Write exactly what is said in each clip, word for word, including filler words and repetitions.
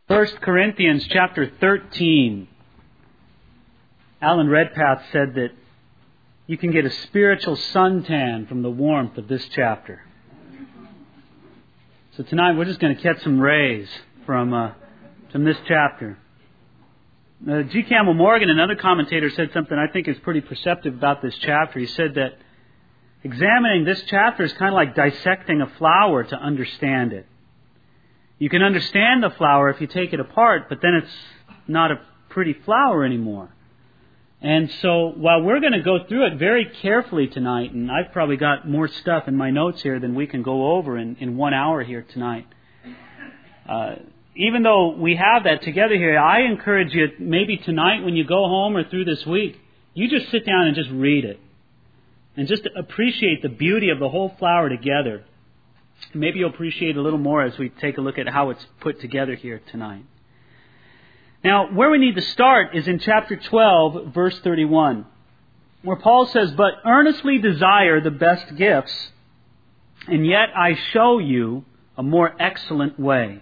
First Corinthians chapter thirteen. Alan Redpath said that you can get a spiritual suntan from the warmth of this chapter. So tonight we're just going to catch some rays from uh, from this chapter. Uh, G. Campbell Morgan, another commentator, said something I think is pretty perceptive about this chapter. He said that examining this chapter is kind of like dissecting a flower to understand it. You can understand the flower if you take it apart, but then it's not a pretty flower anymore. And so while we're going to go through it very carefully tonight, and I've probably got more stuff in my notes here than we can go over in, in one hour here tonight. Uh, even though we have that together here, I encourage you maybe tonight when you go home or through this week, you just sit down and just read it. And just appreciate the beauty of the whole flower together. Maybe you'll appreciate it a little more as we take a look at how it's put together here tonight. Now, where we need to start is in chapter twelve, verse thirty-one, where Paul says, "But earnestly desire the best gifts, and yet I show you a more excellent way."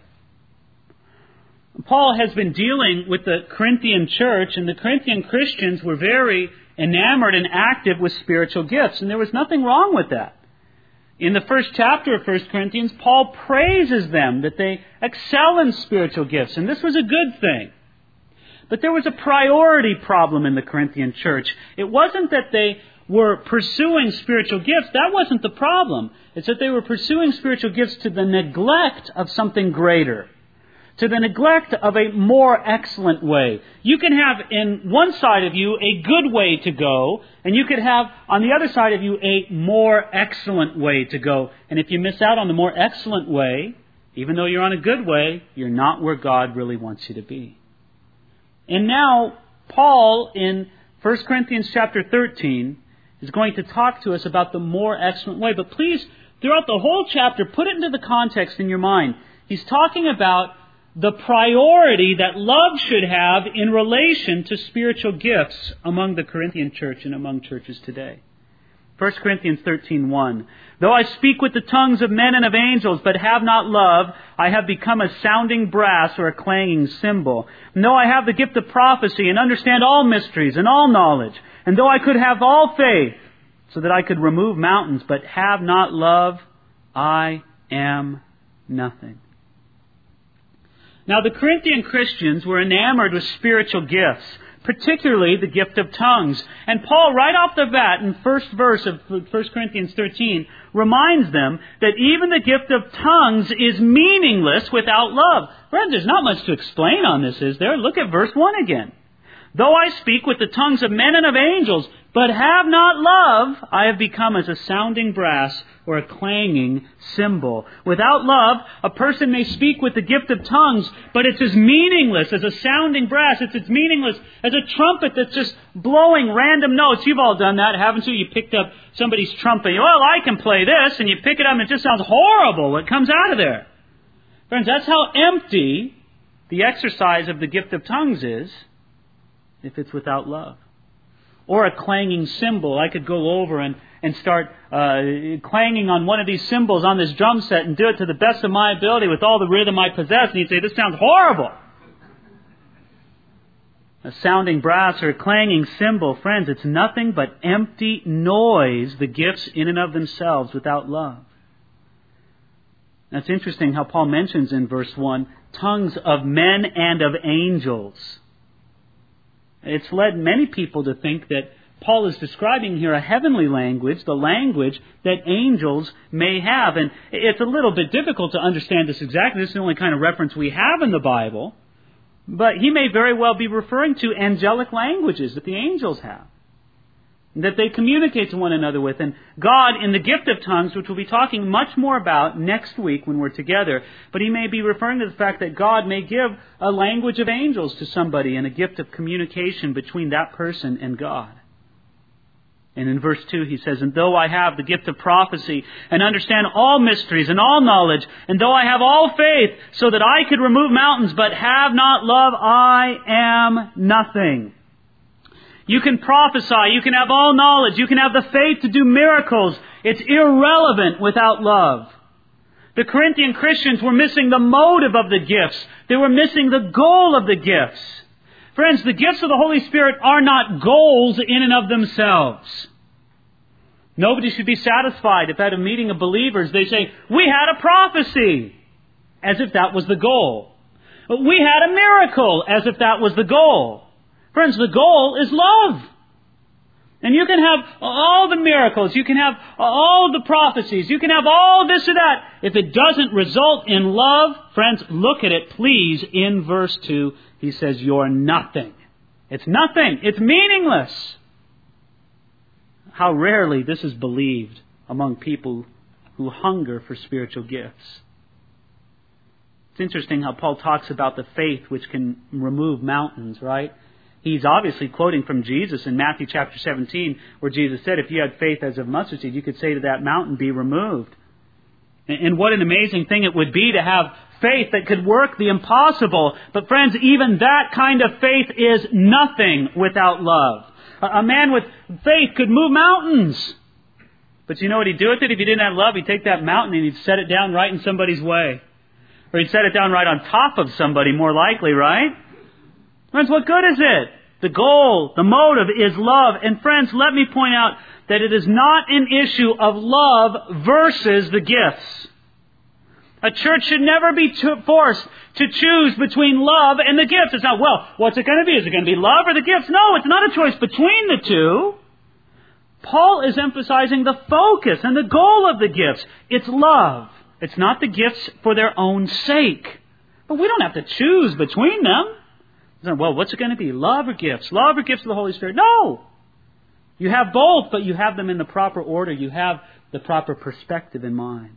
Paul has been dealing with the Corinthian church, and the Corinthian Christians were very enamored and active with spiritual gifts, and there was nothing wrong with that. In the first chapter of First Corinthians, Paul praises them that they excel in spiritual gifts, and this was a good thing. But there was a priority problem in the Corinthian church. It wasn't that they were pursuing spiritual gifts. That wasn't the problem. It's that they were pursuing spiritual gifts to the neglect of something greater, to the neglect of a more excellent way. You can have in one side of you a good way to go, and you could have on the other side of you a more excellent way to go. And if you miss out on the more excellent way, even though you're on a good way, you're not where God really wants you to be. And now, Paul in First Corinthians chapter thirteen is going to talk to us about the more excellent way. But please, throughout the whole chapter, put it into the context in your mind. He's talking about the priority that love should have in relation to spiritual gifts among the Corinthian church and among churches today. First Corinthians thirteen one. "Though I speak with the tongues of men and of angels, but have not love, I have become a sounding brass or a clanging cymbal. And though I have the gift of prophecy and understand all mysteries and all knowledge, and though I could have all faith, so that I could remove mountains, but have not love, I am nothing." Now, the Corinthian Christians were enamored with spiritual gifts, particularly the gift of tongues. And Paul, right off the bat, in the first verse of First Corinthians thirteen, reminds them that even the gift of tongues is meaningless without love. Friends, there's not much to explain on this, is there? Look at verse one again. "Though I speak with the tongues of men and of angels, but have not love, I have become as a sounding brass or a clanging cymbal." Without love, a person may speak with the gift of tongues, but it's as meaningless as a sounding brass. It's as meaningless as a trumpet that's just blowing random notes. You've all done that, haven't you? You picked up somebody's trumpet. Well, I can play this, and you pick it up, and it just sounds horrible what comes out of there. Friends, that's how empty the exercise of the gift of tongues is if it's without love. Or a clanging cymbal. I could go over and, and start uh, clanging on one of these cymbals on this drum set and do it to the best of my ability with all the rhythm I possess. And you'd say, this sounds horrible. A sounding brass or a clanging cymbal, friends, it's nothing but empty noise, the gifts in and of themselves without love. That's interesting how Paul mentions in verse one, tongues of men and of angels. It's led many people to think that Paul is describing here a heavenly language, the language that angels may have. And it's a little bit difficult to understand this exactly. This is the only kind of reference we have in the Bible. But he may very well be referring to angelic languages that the angels have, that they communicate to one another with. And God, in the gift of tongues, which we'll be talking much more about next week when we're together, but he may be referring to the fact that God may give a language of angels to somebody and a gift of communication between that person and God. And in verse two he says, "And though I have the gift of prophecy and understand all mysteries and all knowledge, and though I have all faith so that I could remove mountains, but have not love, I am nothing." You can prophesy, you can have all knowledge, you can have the faith to do miracles. It's irrelevant without love. The Corinthian Christians were missing the motive of the gifts. They were missing the goal of the gifts. Friends, the gifts of the Holy Spirit are not goals in and of themselves. Nobody should be satisfied if at a meeting of believers they say, "We had a prophecy," as if that was the goal. "We had a miracle," as if that was the goal. Friends, the goal is love. And you can have all the miracles, you can have all the prophecies, you can have all this or that. If it doesn't result in love, friends, look at it, please. In verse two, he says, "You're nothing." It's nothing. It's meaningless. How rarely this is believed among people who hunger for spiritual gifts. It's interesting how Paul talks about the faith which can remove mountains, right? He's obviously quoting from Jesus in Matthew chapter seventeen, where Jesus said, if you had faith as of mustard seed, you could say to that mountain, be removed. And what an amazing thing it would be to have faith that could work the impossible. But friends, even that kind of faith is nothing without love. A man with faith could move mountains. But you know what he'd do with it? If he didn't have love, he'd take that mountain and he'd set it down right in somebody's way. Or he'd set it down right on top of somebody, more likely, right? Friends, what good is it? The goal, the motive is love. And friends, let me point out that it is not an issue of love versus the gifts. A church should never be to- forced to choose between love and the gifts. It's not, well, what's it going to be? Is it going to be love or the gifts? No, it's not a choice between the two. Paul is emphasizing the focus and the goal of the gifts. It's love. It's not the gifts for their own sake. But we don't have to choose between them. Well, what's it going to be? Love or gifts? Love or gifts of the Holy Spirit? No! You have both, but you have them in the proper order. You have the proper perspective in mind.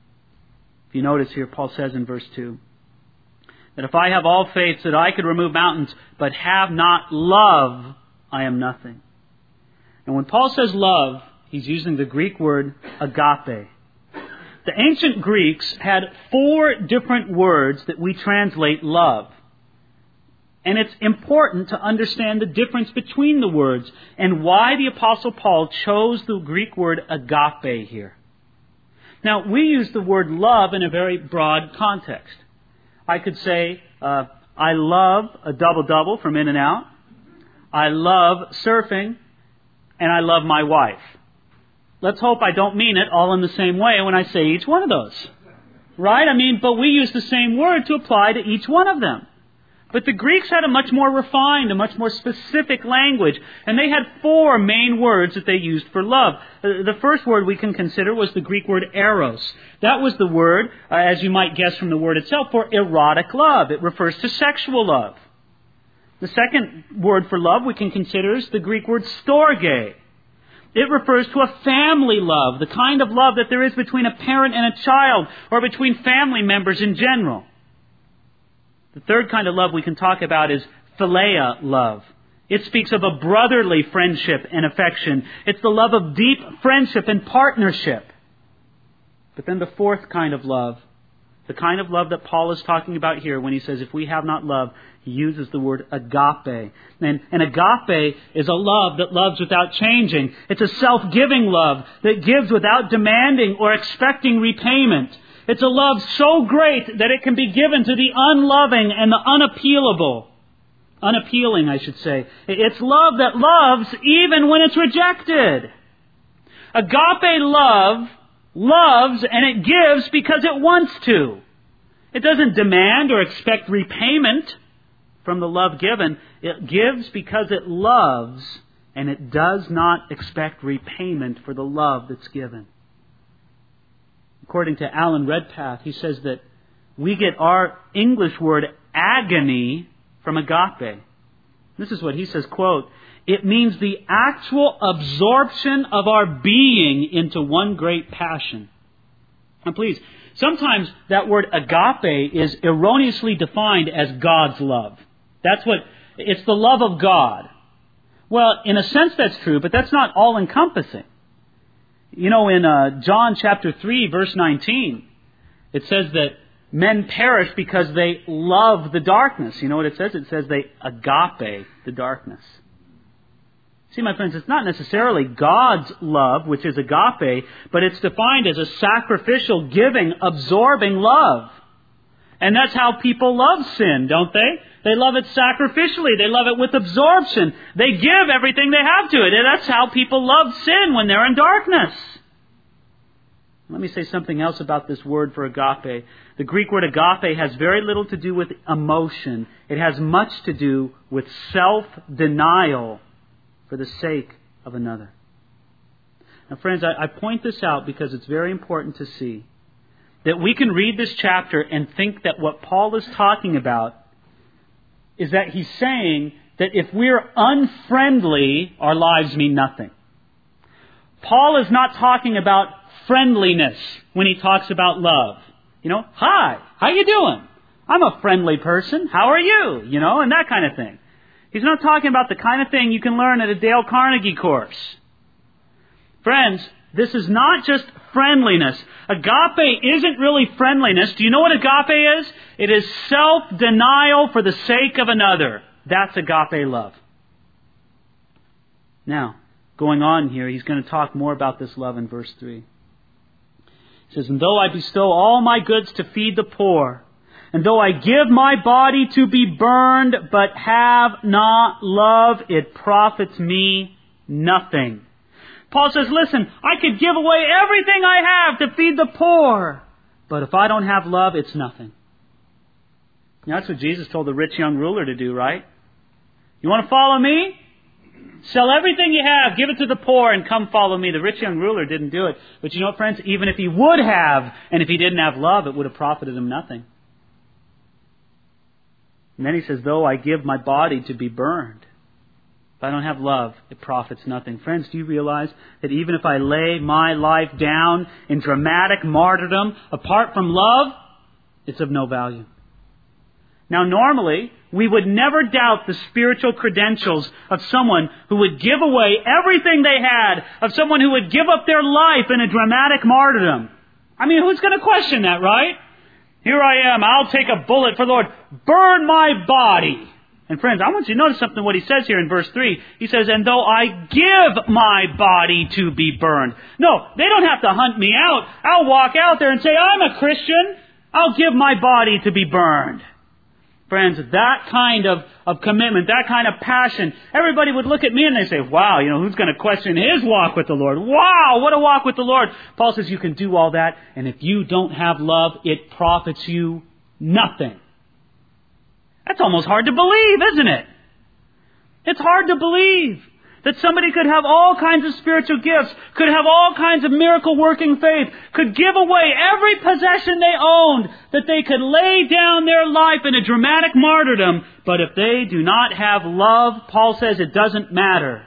If you notice here, Paul says in verse two, that if I have all faith so that I could remove mountains, but have not love, I am nothing. And when Paul says love, he's using the Greek word agape. The ancient Greeks had four different words that we translate love. And it's important to understand the difference between the words and why the Apostle Paul chose the Greek word agape here. Now, we use the word love in a very broad context. I could say, uh, I love a double-double from In-N-Out. I love surfing. And I love my wife. Let's hope I don't mean it all in the same way when I say each one of those. Right? I mean, but we use the same word to apply to each one of them. But the Greeks had a much more refined, a much more specific language. And they had four main words that they used for love. The first word we can consider was the Greek word eros. That was the word, uh, as you might guess from the word itself, for erotic love. It refers to sexual love. The second word for love we can consider is the Greek word storge. It refers to a family love, the kind of love that there is between a parent and a child, or between family members in general. The third kind of love we can talk about is philia love. It speaks of a brotherly friendship and affection. It's the love of deep friendship and partnership. But then the fourth kind of love, the kind of love that Paul is talking about here when he says, if we have not love, he uses the word agape. And, and agape is a love that loves without changing. It's a self-giving love that gives without demanding or expecting repayment. It's a love so great that it can be given to the unloving and the unappealable. Unappealing, I should say. It's love that loves even when it's rejected. Agape love loves and it gives because it wants to. It doesn't demand or expect repayment from the love given. It gives because it loves and it does not expect repayment for the love that's given. According to Alan Redpath, he says that we get our English word agony from agape. This is what he says, quote, it means the actual absorption of our being into one great passion. And please, sometimes that word agape is erroneously defined as God's love. That's what, it's the love of God. Well, in a sense that's true, but that's not all-encompassing. You know, in uh, John chapter three, verse nineteen, it says that men perish because they love the darkness. You know what it says? It says they agape the darkness. See, my friends, it's not necessarily God's love, which is agape, but it's defined as a sacrificial, giving, absorbing love. And that's how people love sin, don't they? They love it sacrificially. They love it with absorption. They give everything they have to it. And that's how people love sin when they're in darkness. Let me say something else about this word for agape. The Greek word agape has very little to do with emotion. It has much to do with self-denial for the sake of another. Now, friends, I, I point this out because it's very important to see that we can read this chapter and think that what Paul is talking about is that he's saying that if we're unfriendly, our lives mean nothing. Paul is not talking about friendliness when he talks about love. You know, hi, how you doing? I'm a friendly person. How are you? You know, and that kind of thing. He's not talking about the kind of thing you can learn at a Dale Carnegie course. Friends, this is not just friendliness. Agape isn't really friendliness. Do you know what agape is? It is self-denial for the sake of another. That's agape love. Now, going on here, he's going to talk more about this love in verse three. He says, and though I bestow all my goods to feed the poor, and though I give my body to be burned, but have not love, it profits me nothing. Paul says, listen, I could give away everything I have to feed the poor, but if I don't have love, it's nothing. You know, that's what Jesus told the rich young ruler to do, right? You want to follow me? Sell everything you have, give it to the poor, and come follow me. The rich young ruler didn't do it. But you know what, friends? Even if he would have, and if he didn't have love, it would have profited him nothing. And then he says, though I give my body to be burned, if I don't have love, it profits nothing. Friends, do you realize that even if I lay my life down in dramatic martyrdom, apart from love, it's of no value? Now, normally, we would never doubt the spiritual credentials of someone who would give away everything they had, of someone who would give up their life in a dramatic martyrdom. I mean, who's going to question that, right? Here I am, I'll take a bullet for the Lord. Burn my body. And friends, I want you to notice something what he says here in verse three. He says, and though I give my body to be burned. No, they don't have to hunt me out. I'll walk out there and say, I'm a Christian. I'll give my body to be burned. Friends, that kind of, of commitment, that kind of passion, everybody would look at me and they say, wow, you know, who's going to question his walk with the Lord? Wow, what a walk with the Lord. Paul says you can do all that, and if you don't have love, it profits you nothing. That's almost hard to believe, isn't it? It's hard to believe that somebody could have all kinds of spiritual gifts, could have all kinds of miracle-working faith, could give away every possession they owned, that they could lay down their life in a dramatic martyrdom, but if they do not have love, Paul says it doesn't matter.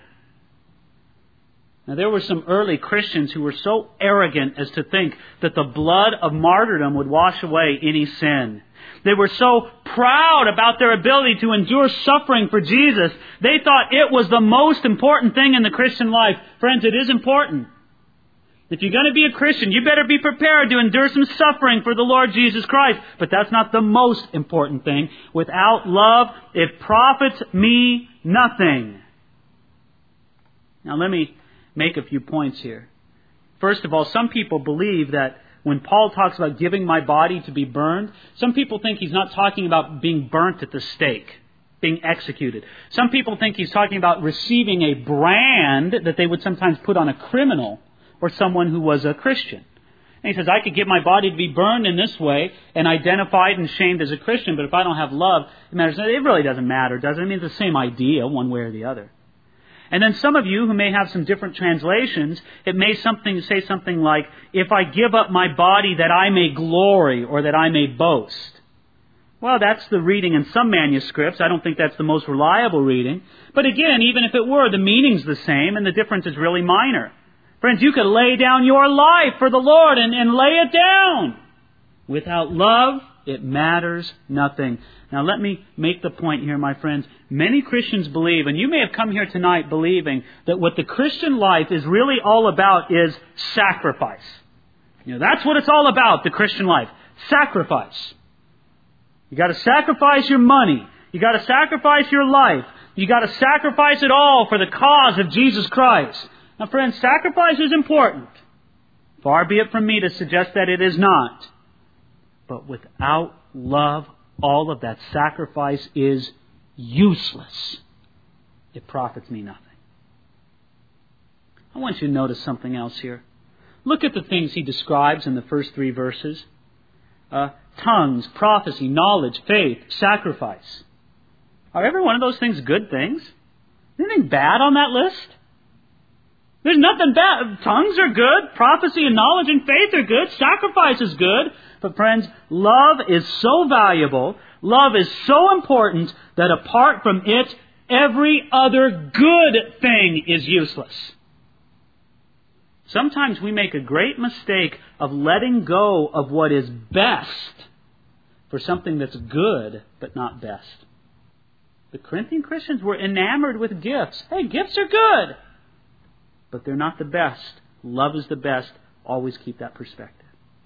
Now, there were some early Christians who were so arrogant as to think that the blood of martyrdom would wash away any sin. They were so proud about their ability to endure suffering for Jesus, they thought it was the most important thing in the Christian life. Friends, it is important. If you're going to be a Christian, you better be prepared to endure some suffering for the Lord Jesus Christ. But that's not the most important thing. Without love, it profits me nothing. Now, let me make a few points here. First of all, some people believe that when Paul talks about giving my body to be burned, some people think he's not talking about being burnt at the stake, being executed. Some people think he's talking about receiving a brand that they would sometimes put on a criminal or someone who was a Christian. And he says, I could give my body to be burned in this way and identified and shamed as a Christian, but if I don't have love, it matters. It really doesn't matter, does it? I mean, it's the same idea one way or the other. And then some of you who may have some different translations, it may something say something like, if I give up my body that I may glory or that I may boast. Well, that's the reading in some manuscripts. I don't think that's the most reliable reading. But again, even if it were, the meaning's the same and the difference is really minor. Friends, you could lay down your life for the Lord and, and lay it down. Without love, it matters nothing. Now let me make the point here, my friends. Many Christians believe, and you may have come here tonight believing, that what the Christian life is really all about is sacrifice. You know, that's what it's all about, the Christian life. Sacrifice. You got to sacrifice your money. You got to sacrifice your life. You got to sacrifice it all for the cause of Jesus Christ. Now, friends, sacrifice is important. Far be it from me to suggest that it is not. But without love, all of that sacrifice is useless. It profits me nothing. I want you to notice something else here. Look at the things he describes in the first three verses. Uh, tongues, prophecy, knowledge, faith, sacrifice. Are every one of those things good things? Anything bad on that list? There's nothing bad. Tongues are good. Prophecy and knowledge and faith are good. Sacrifice is good. But friends, love is so valuable. Love is so important that apart from it, every other good thing is useless. Sometimes we make a great mistake of letting go of what is best for something that's good but not best. The Corinthian Christians were enamored with gifts. Hey, gifts are good, but they're not the best. Love is the best. Always keep that perspective.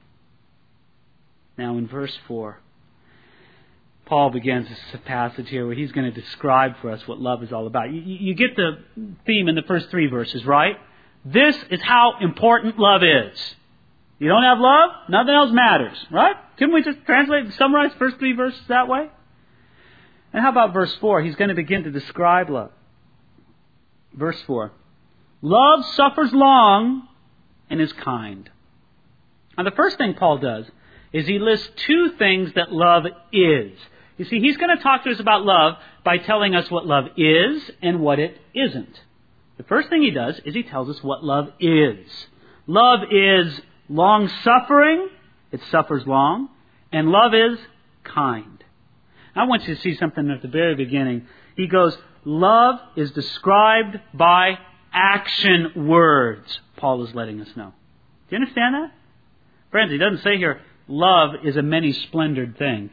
Now in verse four, Paul begins this passage here where he's going to describe for us what love is all about. You, you get the theme in the first three verses, right? This is how important love is. You don't have love, nothing else matters, right? Couldn't we just translate and summarize the first three verses that way? And how about verse four? He's going to begin to describe love. Verse four. Love suffers long and is kind. Now the first thing Paul does is he lists two things that love is. You see, he's going to talk to us about love by telling us what love is and what it isn't. The first thing he does is he tells us what love is. Love is long-suffering. It suffers long. And love is kind. I want you to see something at the very beginning. He goes, love is described by action words, Paul is letting us know. Do you understand that? Friends, he doesn't say here, love is a many-splendored thing.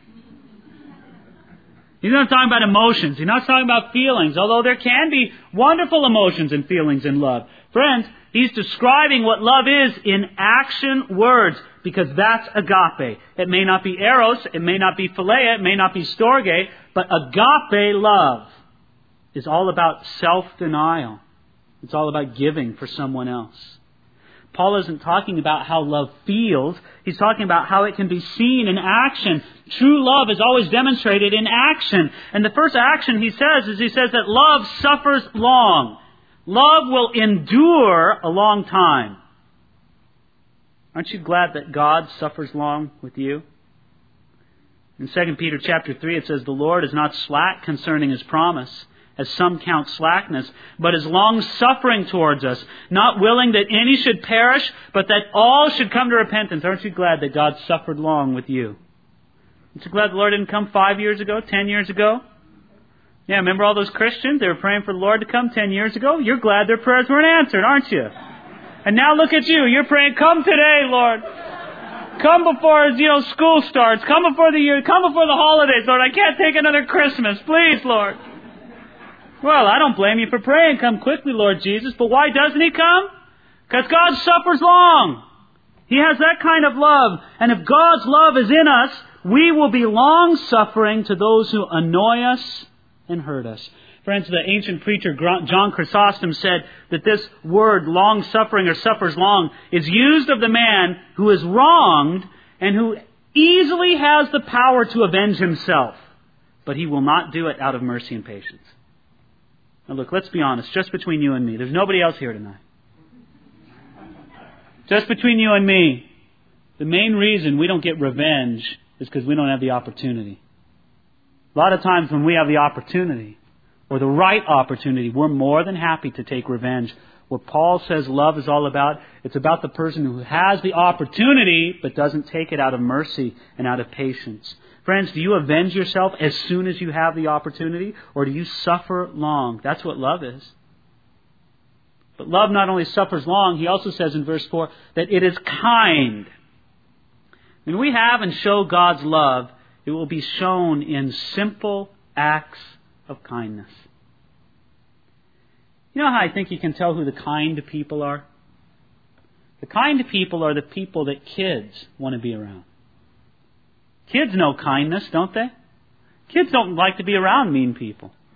He's not talking about emotions. He's not talking about feelings, although there can be wonderful emotions and feelings in love. Friends, he's describing what love is in action words, because that's agape. It may not be eros, it may not be philia, it may not be storge, but agape love is all about self-denial. It's all about giving for someone else. Paul isn't talking about how love feels. He's talking about how it can be seen in action. True love is always demonstrated in action. And the first action he says is he says that love suffers long. Love will endure a long time. Aren't you glad that God suffers long with you? In Second Peter chapter three it says, the Lord is not slack concerning His promise, as some count slackness, but is long-suffering towards us, not willing that any should perish, but that all should come to repentance. Aren't you glad that God suffered long with you? Aren't you glad the Lord didn't come five years ago, ten years ago? Yeah, remember all those Christians? They were praying for the Lord to come ten years ago? You're glad their prayers weren't answered, aren't you? And now look at you. You're praying, come today, Lord. Come before, you know, school starts. Come before the year. Come before the holidays, Lord. I can't take another Christmas. Please, Lord. Well, I don't blame you for praying, come quickly, Lord Jesus. But why doesn't He come? Because God suffers long. He has that kind of love. And if God's love is in us, we will be long-suffering to those who annoy us and hurt us. Friends, the ancient preacher John Chrysostom said that this word, long-suffering or suffers long, is used of the man who is wronged and who easily has the power to avenge himself. But he will not do it out of mercy and patience. Now look, let's be honest, just between you and me. There's nobody else here tonight. Just between you and me, the main reason we don't get revenge is because we don't have the opportunity. A lot of times when we have the opportunity, or the right opportunity, we're more than happy to take revenge. What Paul says love is all about, it's about the person who has the opportunity but doesn't take it out of mercy and out of patience. Friends, do you avenge yourself as soon as you have the opportunity, or do you suffer long? That's what love is. But love not only suffers long, he also says in verse four that it is kind. When we have and show God's love, it will be shown in simple acts of kindness. You know how I think you can tell who the kind people are? The kind people are the people that kids want to be around. Kids know kindness, don't they? Kids don't like to be around mean people.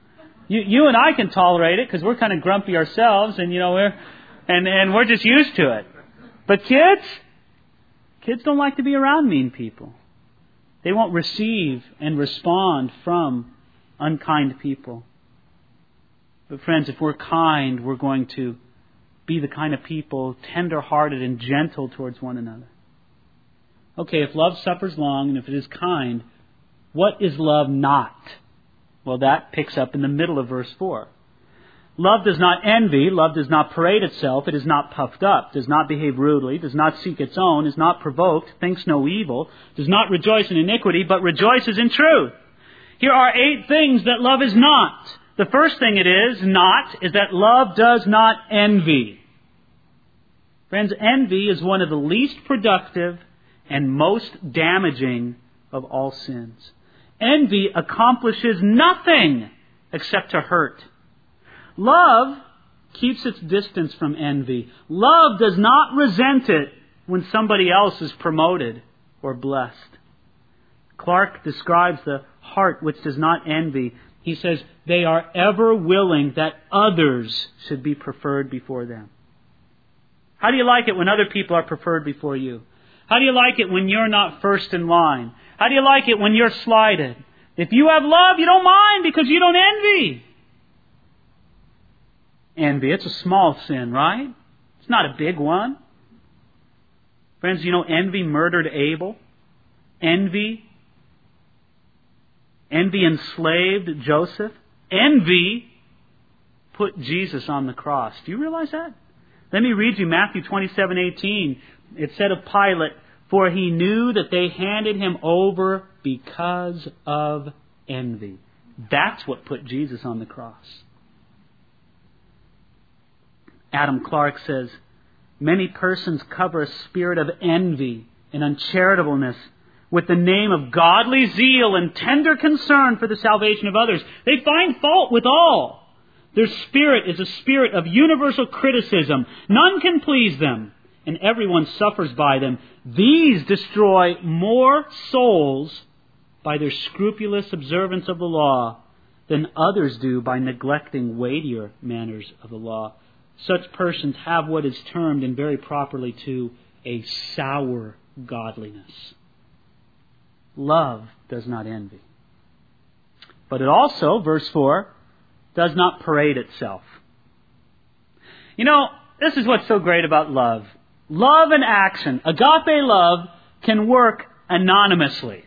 You, you and I can tolerate it because we're kind of grumpy ourselves, and you know we're and and we're just used to it. But kids, kids don't like to be around mean people. They won't receive and respond from unkind people. But friends, if we're kind, we're going to be the kind of people tender-hearted and gentle towards one another. Okay, if love suffers long and if it is kind, what is love not? Well, that picks up in the middle of verse four. Love does not envy, love does not parade itself, it is not puffed up, does not behave rudely, does not seek its own, is not provoked, thinks no evil, does not rejoice in iniquity, but rejoices in truth. Here are eight things that love is not. The first thing it is not is that love does not envy. Friends, envy is one of the least productive and most damaging of all sins. Envy accomplishes nothing except to hurt. Love keeps its distance from envy. Love does not resent it when somebody else is promoted or blessed. Clark describes the heart which does not envy. He says, they are ever willing that others should be preferred before them. How do you like it when other people are preferred before you? How do you like it when you're not first in line? How do you like it when you're slighted? If you have love, you don't mind because you don't envy. Envy, it's a small sin, right? It's not a big one. Friends, you know envy murdered Abel. Envy, envy enslaved Joseph. Envy put Jesus on the cross. Do you realize that? Let me read you Matthew twenty-seven eighteen. It said of Pilate, for he knew that they handed him over because of envy. That's what put Jesus on the cross. Adam Clark says, many persons cover a spirit of envy and uncharitableness with the name of godly zeal and tender concern for the salvation of others. They find fault with all. Their spirit is a spirit of universal criticism. None can please them, and everyone suffers by them. These destroy more souls by their scrupulous observance of the law than others do by neglecting weightier manners of the law. Such persons have what is termed, and very properly too, a sour godliness. Love does not envy. But it also, verse four, does not parade itself. You know, this is what's so great about love. Love and action, agape love, can work anonymously.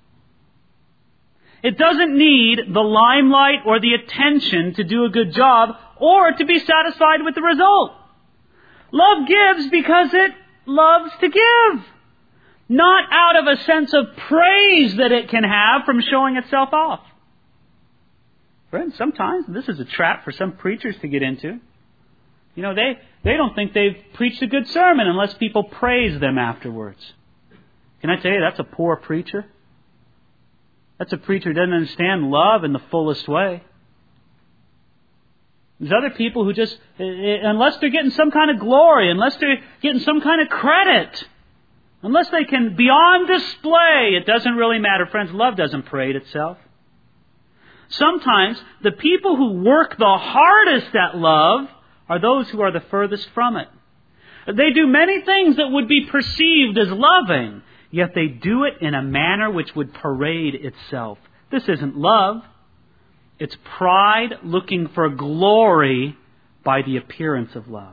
It doesn't need the limelight or the attention to do a good job or to be satisfied with the result. Love gives because it loves to give, not out of a sense of praise that it can have from showing itself off. Friends, sometimes this is a trap for some preachers to get into. You know, they, they don't think they've preached a good sermon unless people praise them afterwards. Can I tell you, that's a poor preacher? That's a preacher who doesn't understand love in the fullest way. There's other people who just, unless they're getting some kind of glory, unless they're getting some kind of credit, unless they can be on display, it doesn't really matter. Friends, love doesn't parade itself. Sometimes the people who work the hardest at love are those who are the furthest from it. They do many things that would be perceived as loving, yet they do it in a manner which would parade itself. This isn't love. It's pride looking for glory by the appearance of love.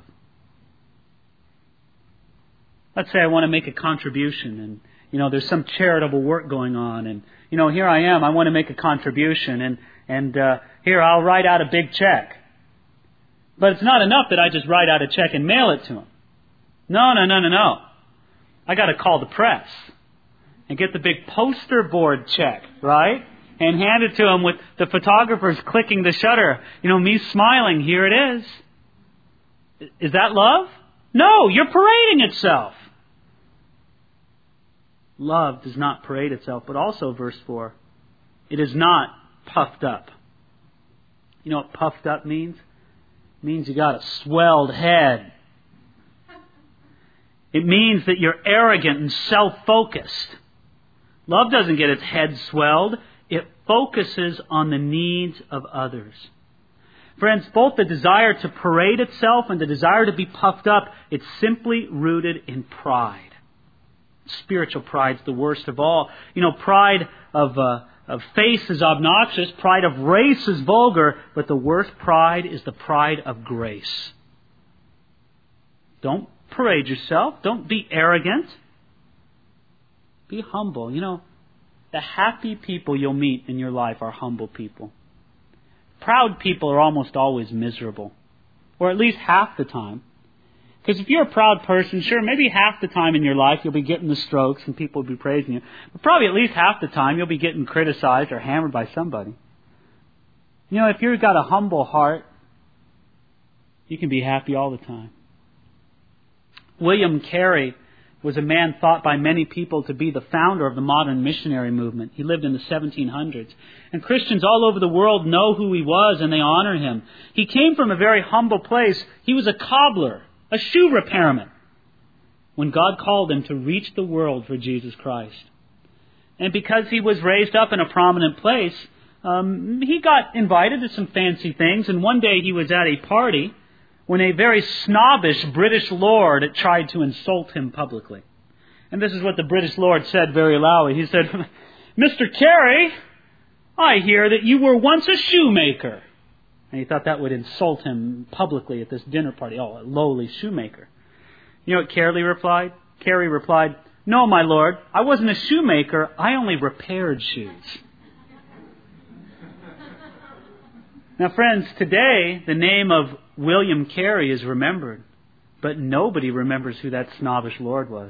Let's say I want to make a contribution and, you know, there's some charitable work going on and, you know, here I am, I want to make a contribution and, and uh, here I'll write out a big check. But it's not enough that I just write out a check and mail it to him. No, no, no, no, no. I got to call the press and get the big poster board check, right? And hand it to him with the photographers clicking the shutter. You know, me smiling, here it is. Is that love? No, you're parading itself. Love does not parade itself, but also, verse four, it is not puffed up. You know what puffed up means? It means you got a swelled head. It means that you're arrogant and self-focused. Love doesn't get its head swelled. It focuses on the needs of others. Friends, both the desire to parade itself and the desire to be puffed up, it's simply rooted in pride. Spiritual pride's the worst of all. You know, pride of, uh, of face is obnoxious, pride of race is vulgar, but the worst pride is the pride of grace. Don't parade yourself. Don't be arrogant. Be humble. You know, the happy people you'll meet in your life are humble people. Proud people are almost always miserable, or at least half the time. Because if you're a proud person, sure, maybe half the time in your life you'll be getting the strokes and people will be praising you. But probably at least half the time you'll be getting criticized or hammered by somebody. You know, if you've got a humble heart, you can be happy all the time. William Carey was a man thought by many people to be the founder of the modern missionary movement. He lived in the seventeen hundreds. And Christians all over the world know who he was and they honor him. He came from a very humble place. He was a cobbler, a shoe repairman, when God called him to reach the world for Jesus Christ. And because he was raised up in a prominent place, um, he got invited to some fancy things. And one day he was at a party when a very snobbish British lord tried to insult him publicly. And this is what the British lord said very loudly. He said, "Mister Carey, I hear that you were once a shoemaker." And he thought that would insult him publicly at this dinner party. Oh, a lowly shoemaker. You know what Carey replied? Carey replied, "No, my lord, I wasn't a shoemaker. I only repaired shoes." Now, friends, today the name of William Carey is remembered, but nobody remembers who that snobbish lord was.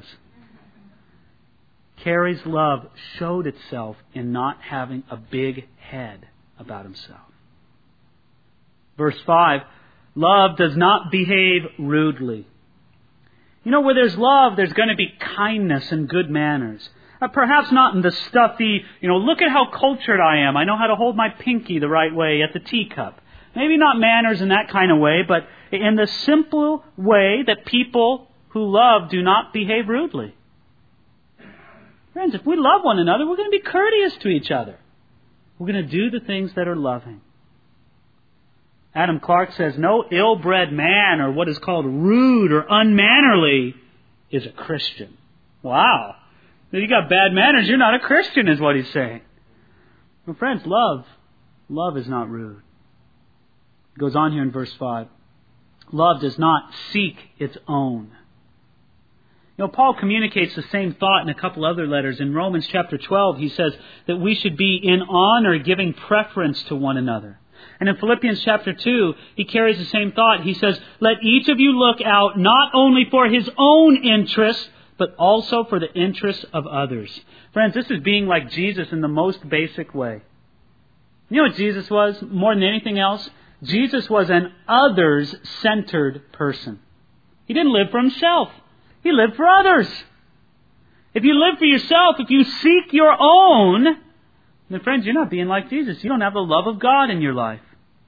Carey's love showed itself in not having a big head about himself. Verse five, love does not behave rudely. You know, where there's love, there's going to be kindness and good manners. Uh, perhaps not in the stuffy, you know, look at how cultured I am. I know how to hold my pinky the right way at the teacup. Maybe not manners in that kind of way, but in the simple way that people who love do not behave rudely. Friends, if we love one another, we're going to be courteous to each other. We're going to do the things that are loving. Adam Clark says, no ill-bred man or what is called rude or unmannerly is a Christian. Wow. If you got bad manners, you're not a Christian, is what he's saying. Well, friends, love, love is not rude. It goes on here in verse five. Love does not seek its own. You know, Paul communicates the same thought in a couple other letters. In Romans chapter twelve, he says that we should be in honor, giving preference to one another. And in Philippians chapter two, he carries the same thought. He says, let each of you look out not only for his own interest, but also for the interests of others. Friends, this is being like Jesus in the most basic way. You know what Jesus was? More than anything else, Jesus was an others-centered person. He didn't live for himself. He lived for others. If you live for yourself, if you seek your own, then friends, you're not being like Jesus. You don't have the love of God in your life.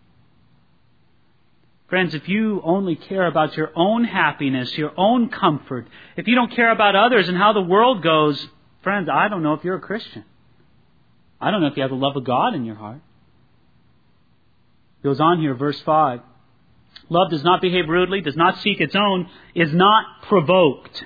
Friends, if you only care about your own happiness, your own comfort, if you don't care about others and how the world goes, friends, I don't know if you're a Christian. I don't know if you have the love of God in your heart. It goes on here, verse five. Love does not behave rudely, does not seek its own, is not provoked.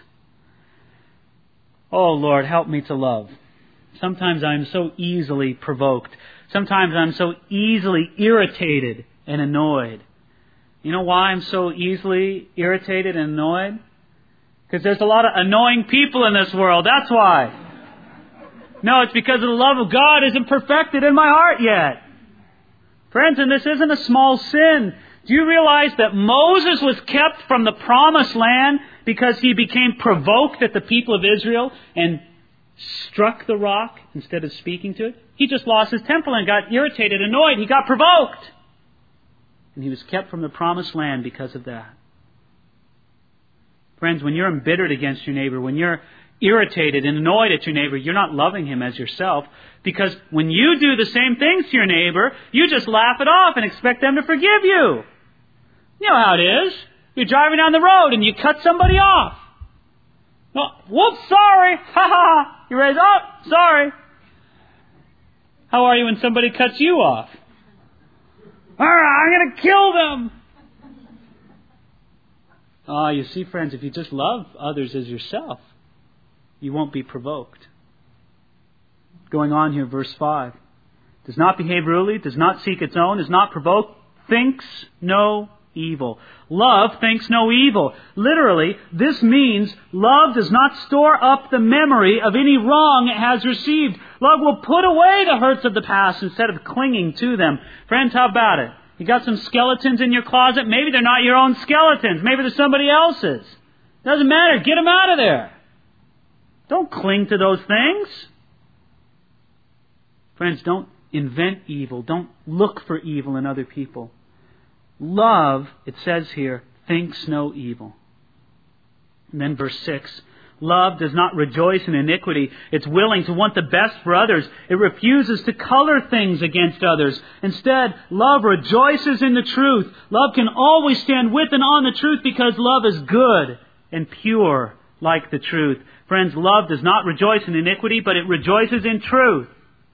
Oh, Lord, help me to love. Sometimes I'm so easily provoked. Sometimes I'm so easily irritated and annoyed. You know why I'm so easily irritated and annoyed? Because there's a lot of annoying people in this world. That's why. No, it's because the love of God isn't perfected in my heart yet. Friends, and this isn't a small sin. Do you realize that Moses was kept from the promised land because he became provoked at the people of Israel and struck the rock instead of speaking to it? He just lost his temper and got irritated, annoyed. He got provoked. And he was kept from the promised land because of that. Friends, when you're embittered against your neighbor, when you're irritated and annoyed at your neighbor, you're not loving him as yourself. Because when you do the same things to your neighbor, you just laugh it off and expect them to forgive you. You know how it is. You're driving down the road and you cut somebody off. Oh, whoops, sorry. Ha ha. You raise, oh, sorry. How are you when somebody cuts you off? All right, I'm going to kill them. Ah, uh, you see, friends, if you just love others as yourself, you won't be provoked. Going on here, verse five. Does not behave rudely, does not seek its own, is not provoked, thinks no evil. Love thinks no evil. Literally, this means love does not store up the memory of any wrong it has received. Love will put away the hurts of the past instead of clinging to them. Friends, how about it? You got some skeletons in your closet? Maybe they're not your own skeletons. Maybe they're somebody else's. Doesn't matter. Get them out of there. Don't cling to those things. Friends, don't invent evil. Don't look for evil in other people. Love, it says here, thinks no evil. And then verse six. Love does not rejoice in iniquity. It's willing to want the best for others. It refuses to color things against others. Instead, love rejoices in the truth. Love can always stand with and on the truth because love is good and pure like the truth. Friends, love does not rejoice in iniquity, but it rejoices in truth.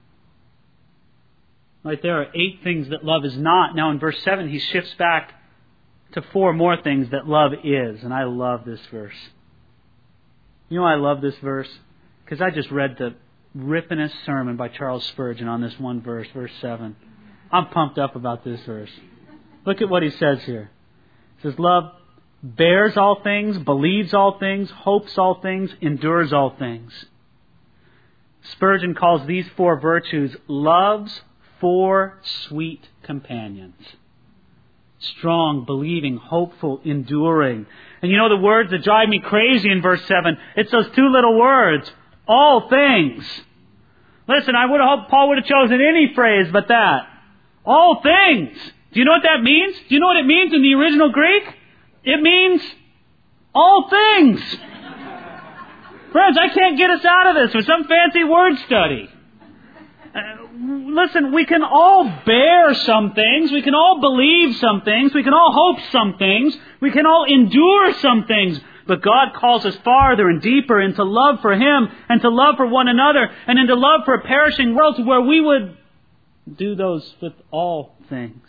Right, there are eight things that love is not. Now in verse seven, he shifts back to four more things that love is. And I love this verse. You know why I love this verse? Because I just read the rippinest sermon by Charles Spurgeon on this one verse, verse seven. I'm pumped up about this verse. Look at what he says here. He says, love bears all things, believes all things, hopes all things, endures all things. Spurgeon calls these four virtues love's four sweet companions. Strong, believing, hopeful, enduring. And you know the words that drive me crazy in verse seven? It's those two little words. All things. Listen, I would have hoped Paul would have chosen any phrase but that. All things. Do you know what that means? Do you know what it means in the original Greek? It means all things. Friends, I can't get us out of this with some fancy word study. Uh, listen, we can all bear some things. We can all believe some things. We can all hope some things. We can all endure some things. But God calls us farther and deeper into love for Him and to love for one another and into love for a perishing world to where we would do those with all things.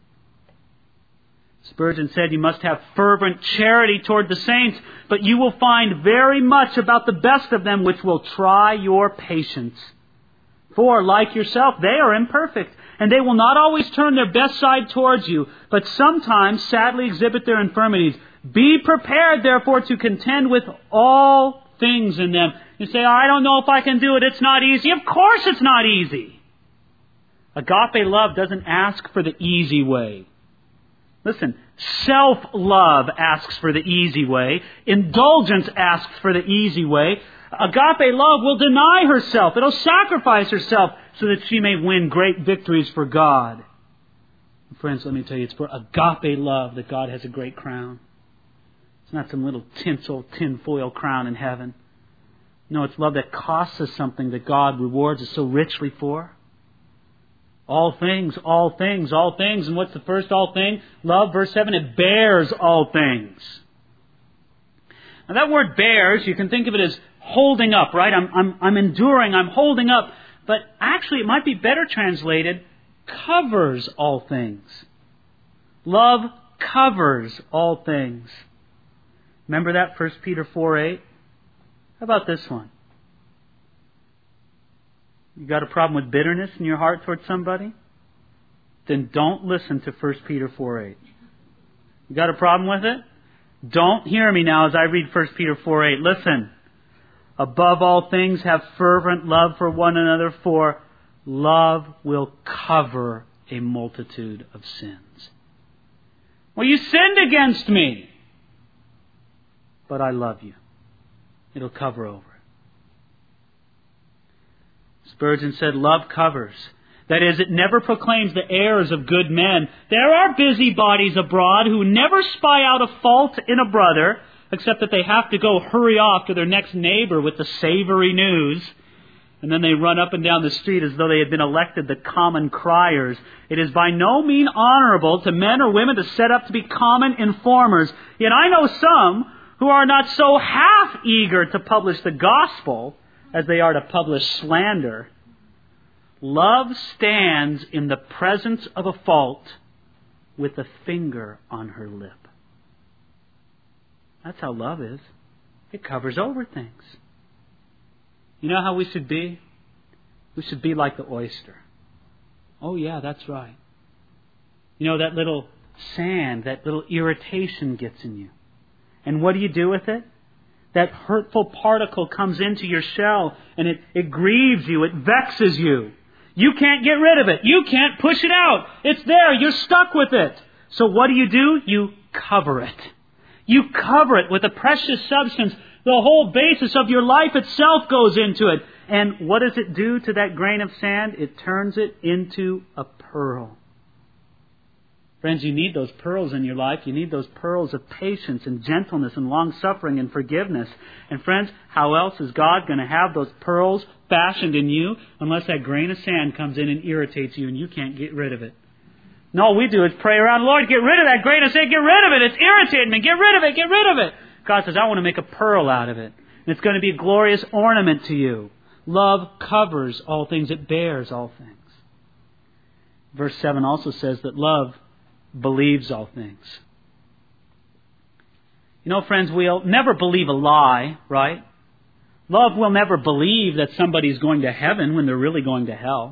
Spurgeon said you must have fervent charity toward the saints, but you will find very much about the best of them which will try your patience. For, like yourself, they are imperfect, and they will not always turn their best side towards you, but sometimes sadly exhibit their infirmities. Be prepared, therefore, to contend with all things in them. You say, oh, I don't know if I can do it. It's not easy. Of course it's not easy. Agape love doesn't ask for the easy way. Listen, self-love asks for the easy way. Indulgence asks for the easy way. Agape love will deny herself. It'll sacrifice herself so that she may win great victories for God. Friends, let me tell you, it's for agape love that God has a great crown. It's not some little tinsel, tinfoil crown in heaven. No, it's love that costs us something that God rewards us so richly for. All things, all things, all things. And what's the first all thing? Love, verse seven, it bears all things. Now that word bears, you can think of it as holding up, right? I'm, I'm, I'm enduring, I'm holding up. But actually it might be better translated, covers all things. Love covers all things. Remember that, First Peter four eight? How about this one? You got a problem with bitterness in your heart towards somebody? Then don't listen to First Peter four eight. You got a problem with it? Don't hear me now as I read First Peter four eight. Listen. Above all things, have fervent love for one another, for love will cover a multitude of sins. Well, you sinned against me, but I love you. It'll cover over. Spurgeon said, love covers. That is, it never proclaims the errors of good men. There are busybodies abroad who never spy out a fault in a brother, except that they have to go hurry off to their next neighbor with the savory news. And then they run up and down the street as though they had been elected the common criers. It is by no means honorable to men or women to set up to be common informers. Yet I know some who are not so half eager to publish the gospel as they are to publish slander. Love stands in the presence of a fault with a finger on her lip. That's how love is. It covers over things. You know how we should be? We should be like the oyster. Oh yeah, that's right. You know, that little sand, that little irritation gets in you. And what do you do with it? That hurtful particle comes into your shell and it, it grieves you, it vexes you. You can't get rid of it. You can't push it out. It's there. You're stuck with it. So what do you do? You cover it. You cover it with a precious substance. The whole basis of your life itself goes into it. And what does it do to that grain of sand? It turns it into a pearl. Friends, you need those pearls in your life. You need those pearls of patience and gentleness and long-suffering and forgiveness. And friends, how else is God going to have those pearls fashioned in you unless that grain of sand comes in and irritates you and you can't get rid of it? And all we do is pray around, Lord, get rid of that grain of sand. Get rid of it. It's irritating me. Get rid of it. Get rid of it. God says, I want to make a pearl out of it. And it's going to be a glorious ornament to you. Love covers all things. It bears all things. Verse seven also says that love believes all things. You know, friends, we'll never believe a lie, right? Love will never believe that somebody's going to heaven when they're really going to hell.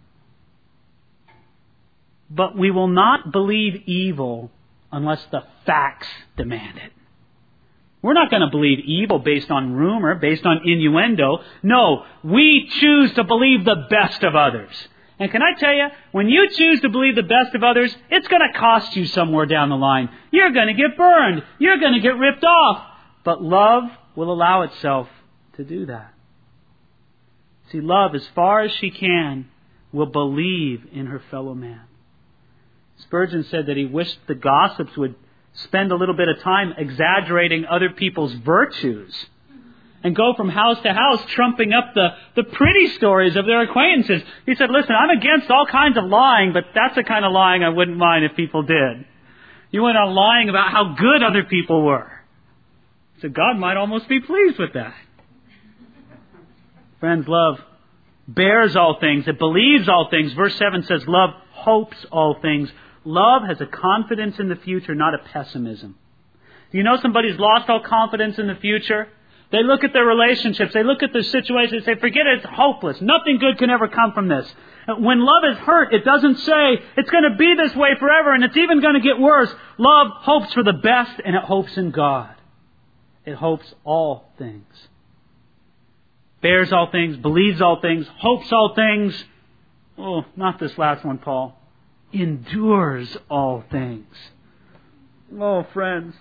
But we will not believe evil unless the facts demand it. We're not going to believe evil based on rumor, based on innuendo. No, we choose to believe the best of others. And can I tell you, when you choose to believe the best of others, it's going to cost you somewhere down the line. You're going to get burned. You're going to get ripped off. But love will allow itself to do that. See, love, as far as she can, will believe in her fellow man. Spurgeon said that he wished the gossips would spend a little bit of time exaggerating other people's virtues and go from house to house trumping up the, the pretty stories of their acquaintances. He said, listen, I'm against all kinds of lying, but that's the kind of lying I wouldn't mind if people did. You went on lying about how good other people were. So God might almost be pleased with that. Friends, love bears all things. It believes all things. Verse seven says love hopes all things. Love has a confidence in the future, not a pessimism. Do you know somebody's lost all confidence in the future? They look at their relationships. They look at their situation and say, forget it, it's hopeless. Nothing good can ever come from this. When love is hurt, it doesn't say it's going to be this way forever and it's even going to get worse. Love hopes for the best and it hopes in God. It hopes all things. Bears all things, believes all things, hopes all things. Oh, not this last one, Paul. Endures all things. Oh, friends.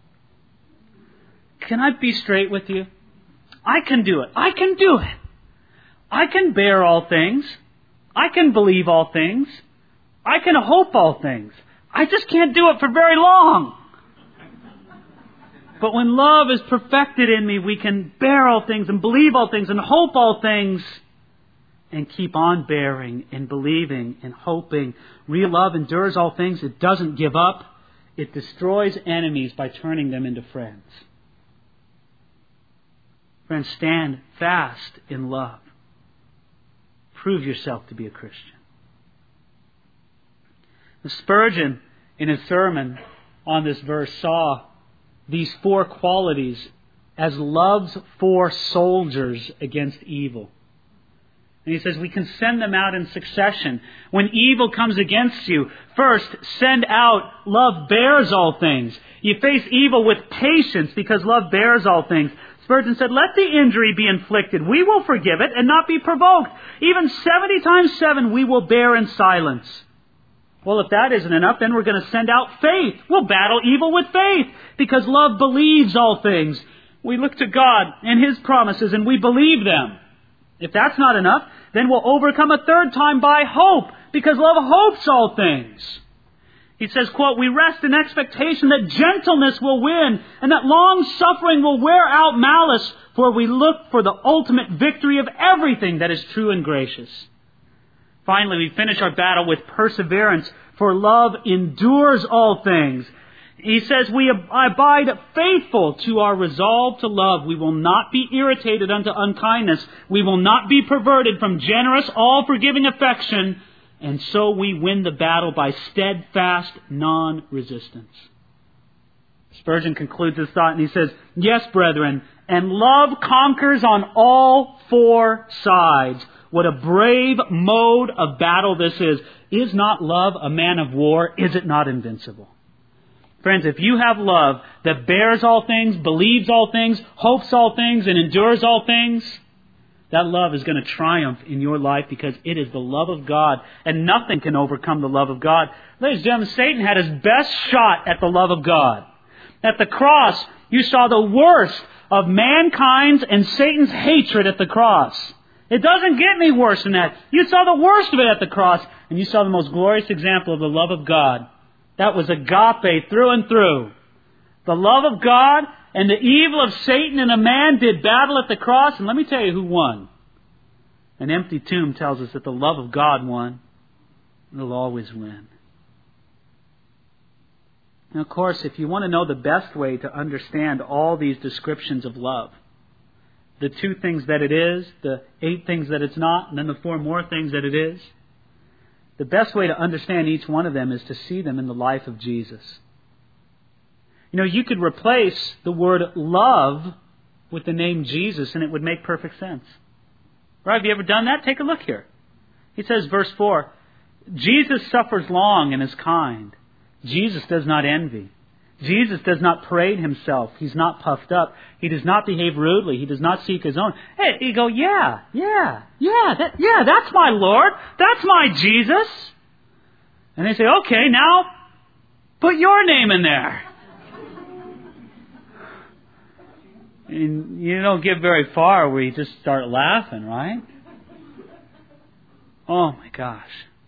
Can I be straight with you? I can do it. I can do it. I can bear all things. I can believe all things. I can hope all things. I just can't do it for very long. But when love is perfected in me, we can bear all things and believe all things and hope all things and keep on bearing and believing and hoping. Real love endures all things. It doesn't give up. It destroys enemies by turning them into friends. Friends, stand fast in love. Prove yourself to be a Christian. Spurgeon, in his sermon on this verse, saw these four qualities as love's four soldiers against evil. And he says we can send them out in succession. When evil comes against you, first send out love bears all things. You face evil with patience because love bears all things. Spurgeon said, let the injury be inflicted. We will forgive it and not be provoked. Even seventy times seven we will bear in silence. Well, if that isn't enough, then we're going to send out faith. We'll battle evil with faith because love believes all things. We look to God and His promises and we believe them. If that's not enough, then we'll overcome a third time by hope because love hopes all things. He says, quote, we rest in expectation that gentleness will win and that long suffering will wear out malice, for we look for the ultimate victory of everything that is true and gracious. Finally, we finish our battle with perseverance, for love endures all things. He says, we abide faithful to our resolve to love. We will not be irritated unto unkindness. We will not be perverted from generous, all-forgiving affection. and so we win the battle by steadfast non-resistance. Spurgeon concludes his thought and he says, yes, brethren, and love conquers on all four sides. What a brave mode of battle this is. Is not love a man of war? Is it not invincible? Friends, if you have love that bears all things, believes all things, hopes all things, and endures all things, that love is going to triumph in your life because it is the love of God, and nothing can overcome the love of God. Ladies and gentlemen, Satan had his best shot at the love of God. At the cross, you saw the worst of mankind's and Satan's hatred at the cross. It doesn't get any worse than that. You saw the worst of it at the cross, and you saw the most glorious example of the love of God. That was agape through and through. The love of God and the evil of Satan and a man did battle at the cross, and let me tell you who won. An empty tomb tells us that the love of God won, and it'll always win. Now, of course, if you want to know the best way to understand all these descriptions of love, the two things that it is, the eight things that it's not, and then the four more things that it is, the best way to understand each one of them is to see them in the life of Jesus. You know, you could replace the word love with the name Jesus and it would make perfect sense. Right? Have you ever done that? Take a look here. He says, verse four, Jesus suffers long and is kind. Jesus does not envy. Jesus does not parade himself. He's not puffed up. He does not behave rudely. He does not seek his own. Hey, you go, yeah, yeah, yeah, that, yeah, that's my Lord. That's my Jesus. And they say, okay, now put your name in there. And you don't get very far where you just start laughing, right? Oh my gosh.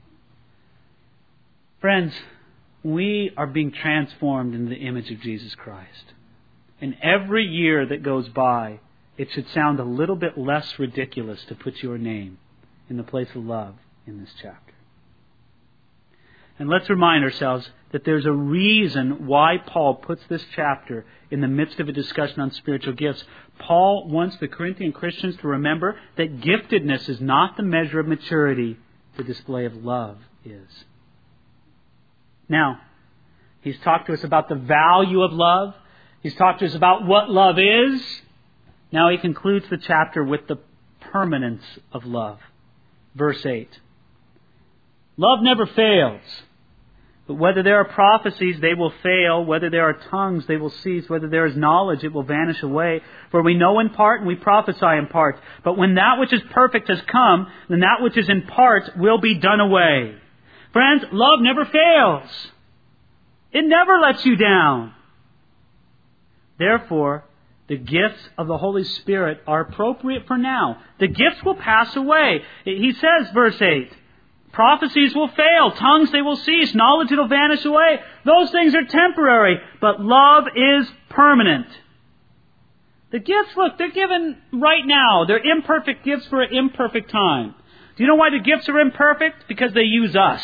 Friends, we are being transformed in the image of Jesus Christ. And every year that goes by, it should sound a little bit less ridiculous to put your name in the place of love in this chapter. And let's remind ourselves that there's a reason why Paul puts this chapter in the midst of a discussion on spiritual gifts. Paul wants the Corinthian Christians to remember that giftedness is not the measure of maturity. The display of love is. Now, he's talked to us about the value of love. He's talked to us about what love is. Now he concludes the chapter with the permanence of love. Verse eight. Love never fails. But whether there are prophecies, they will fail. Whether there are tongues, they will cease. Whether there is knowledge, it will vanish away. For we know in part and we prophesy in part. But when that which is perfect has come, then that which is in part will be done away. Friends, love never fails. It never lets you down. Therefore, the gifts of the Holy Spirit are appropriate for now. The gifts will pass away. He says, verse eight, prophecies will fail, tongues they will cease, knowledge it'll vanish away. Those things are temporary, but love is permanent. The gifts, look, they're given right now. They're imperfect gifts for an imperfect time. Do you know why the gifts are imperfect? Because they use us.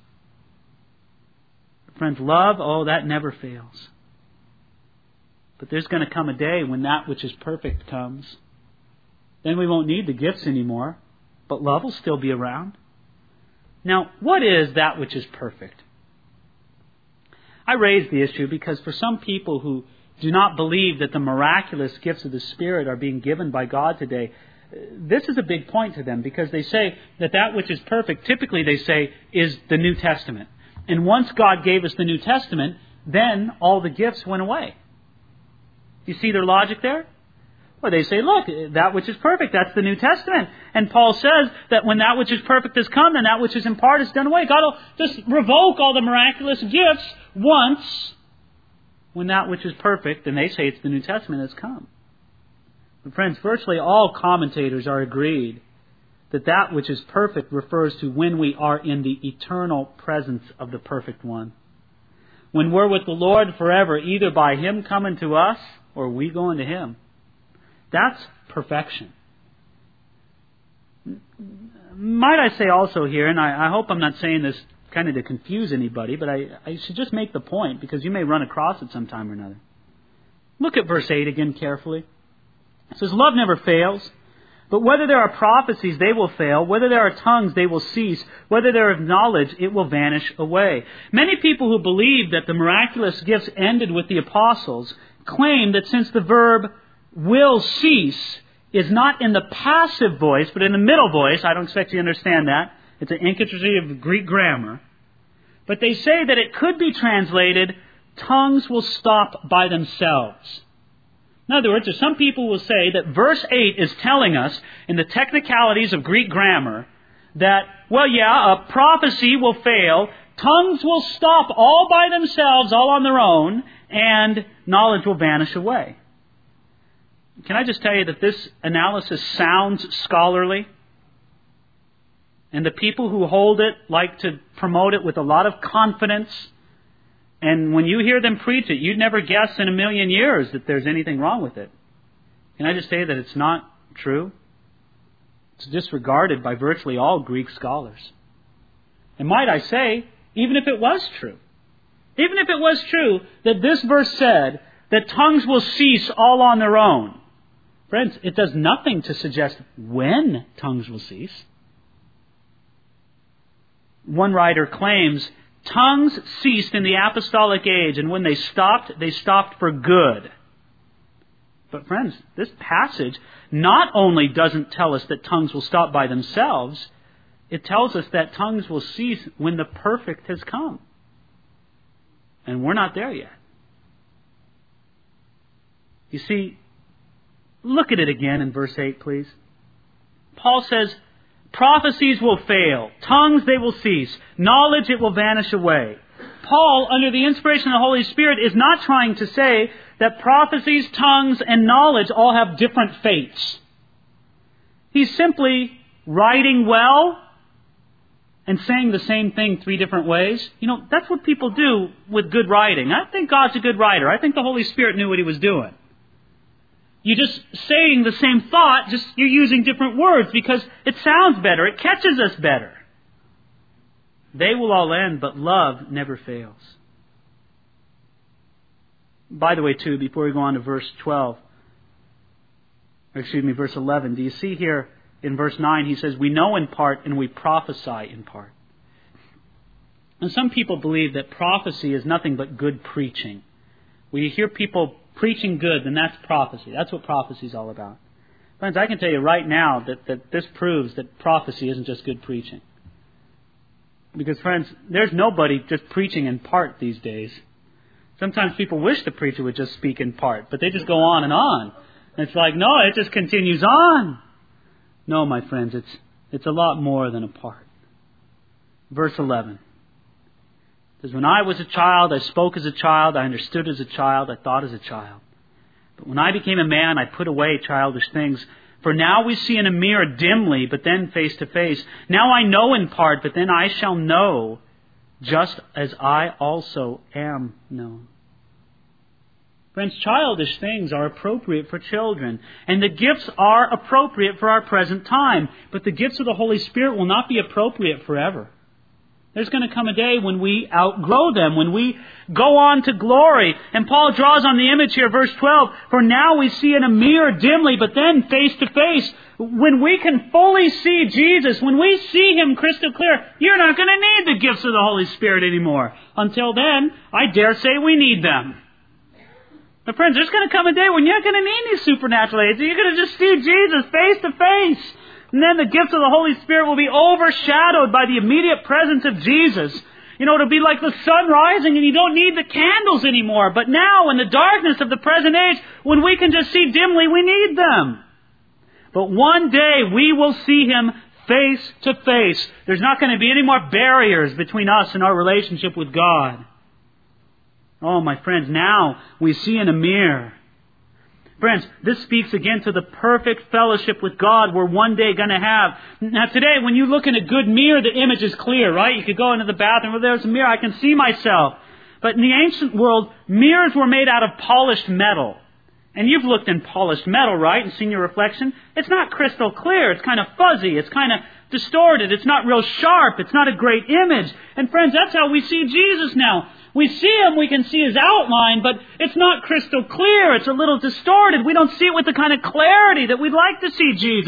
Friends, love, oh, that never fails. But there's going to come a day when that which is perfect comes. Then we won't need the gifts anymore, but love will still be around. Now, what is that which is perfect? I raise the issue because for some people who do not believe that the miraculous gifts of the Spirit are being given by God today, this is a big point to them because they say that that which is perfect, typically they say, is the New Testament. And once God gave us the New Testament, then all the gifts went away. You see their logic there? Well, they say, look, that which is perfect, that's the New Testament. And Paul says that when that which is perfect has come, then that which is in part is done away. God will just revoke all the miraculous gifts once when that which is perfect, and they say it's the New Testament, has come. But friends, virtually all commentators are agreed that that which is perfect refers to when we are in the eternal presence of the perfect one. When we're with the Lord forever, either by Him coming to us or we going to Him. That's perfection. Might I say also here, and I, I hope I'm not saying this kind of to confuse anybody, but I, I should just make the point because you may run across it sometime or another. Look at verse eight again carefully. It says, love never fails. But whether there are prophecies, they will fail. Whether there are tongues, they will cease. Whether there is knowledge, it will vanish away. Many people who believe that the miraculous gifts ended with the apostles claim that since the verb will cease is not in the passive voice, but in the middle voice, I don't expect you to understand that. It's an intricacy of Greek grammar. But they say that it could be translated, tongues will stop by themselves. In other words, some people will say that verse eight is telling us, in the technicalities of Greek grammar, that, well, yeah, a prophecy will fail, tongues will stop all by themselves, all on their own, and knowledge will vanish away. Can I just tell you that this analysis sounds scholarly? And the people who hold it like to promote it with a lot of confidence. And when you hear them preach it, you'd never guess in a million years that there's anything wrong with it. Can I just say that it's not true? It's disregarded by virtually all Greek scholars. And might I say, even if it was true, even if it was true that this verse said that tongues will cease all on their own, friends, it does nothing to suggest when tongues will cease. One writer claims tongues ceased in the apostolic age, and when they stopped, they stopped for good. But friends, this passage not only doesn't tell us that tongues will stop by themselves, it tells us that tongues will cease when the perfect has come. And we're not there yet. You see, look at it again in verse eight, please. Paul says, prophecies will fail. Tongues, they will cease. Knowledge, it will vanish away. Paul, under the inspiration of the Holy Spirit, is not trying to say that prophecies, tongues, and knowledge all have different fates. He's simply writing well and saying the same thing three different ways. You know, that's what people do with good writing. I think God's a good writer. I think the Holy Spirit knew what He was doing. You're just saying the same thought, just you're using different words because it sounds better. It catches us better. They will all end, but love never fails. By the way, too, before we go on to verse twelve, or excuse me, verse eleven, do you see here in verse nine, he says, we know in part and we prophesy in part. And some people believe that prophecy is nothing but good preaching. When you hear people preaching good, then that's prophecy. That's what prophecy is all about. Friends, I can tell you right now that, that this proves that prophecy isn't just good preaching. Because, friends, there's nobody just preaching in part these days. Sometimes people wish the preacher would just speak in part, but they just go on and on. And it's like, no, it just continues on. No, my friends, it's it's a lot more than a part. Verse eleven. It says, when I was a child, I spoke as a child, I understood as a child, I thought as a child. But when I became a man, I put away childish things. For now we see in a mirror dimly, but then face to face. Now I know in part, but then I shall know, just as I also am known. Friends, childish things are appropriate for children, and the gifts are appropriate for our present time. But the gifts of the Holy Spirit will not be appropriate forever. There's going to come a day when we outgrow them, when we go on to glory. And Paul draws on the image here, verse twelve, for now we see in a mirror dimly, but then face to face. When we can fully see Jesus, when we see Him crystal clear, you're not going to need the gifts of the Holy Spirit anymore. Until then, I dare say we need them. But friends, there's going to come a day when you're not going to need these supernatural aids. You're going to just see Jesus face to face. And then the gifts of the Holy Spirit will be overshadowed by the immediate presence of Jesus. You know, it'll be like the sun rising and you don't need the candles anymore. But now, in the darkness of the present age, when we can just see dimly, we need them. But one day we will see Him face to face. There's not going to be any more barriers between us and our relationship with God. Oh, my friends, now we see in a mirror. Friends, this speaks again to the perfect fellowship with God we're one day going to have. Now today, when you look in a good mirror, the image is clear, right? You could go into the bathroom, well, there's a mirror, I can see myself. But in the ancient world, mirrors were made out of polished metal. And you've looked in polished metal, right, and seen your reflection. It's not crystal clear. It's kind of fuzzy. It's kind of distorted. It's not real sharp. It's not a great image. And friends, that's how we see Jesus now. We see Him, we can see His outline, but it's not crystal clear. It's a little distorted. We don't see it with the kind of clarity that we'd like to see Jesus.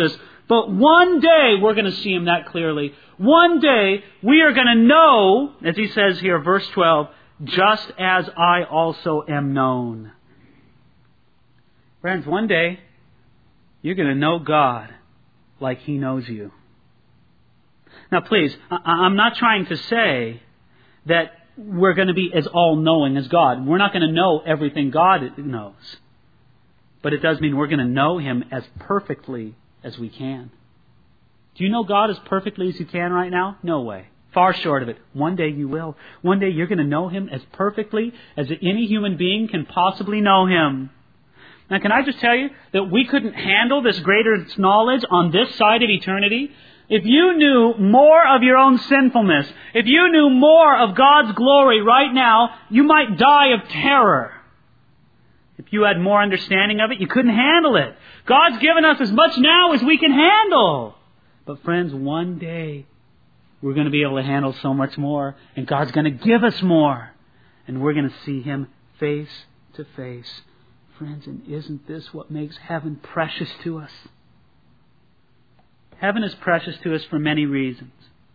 But one day we're going to see Him that clearly. One day we are going to know, as He says here, verse twelve, just as I also am known. Friends, one day you're going to know God like He knows you. Now please, I'm not trying to say that we're going to be as all-knowing as God. We're not going to know everything God knows. But it does mean we're going to know Him as perfectly as we can. Do you know God as perfectly as you can right now? No way. Far short of it. One day you will. One day you're going to know Him as perfectly as any human being can possibly know Him. Now, can I just tell you that we couldn't handle this greater knowledge on this side of eternity? If you knew more of your own sinfulness, if you knew more of God's glory right now, you might die of terror. If you had more understanding of it, you couldn't handle it. God's given us as much now as we can handle. But friends, one day we're going to be able to handle so much more. And God's going to give us more. And we're going to see Him face to face. Friends, and isn't this what makes heaven precious to us? Heaven is precious to us for many reasons.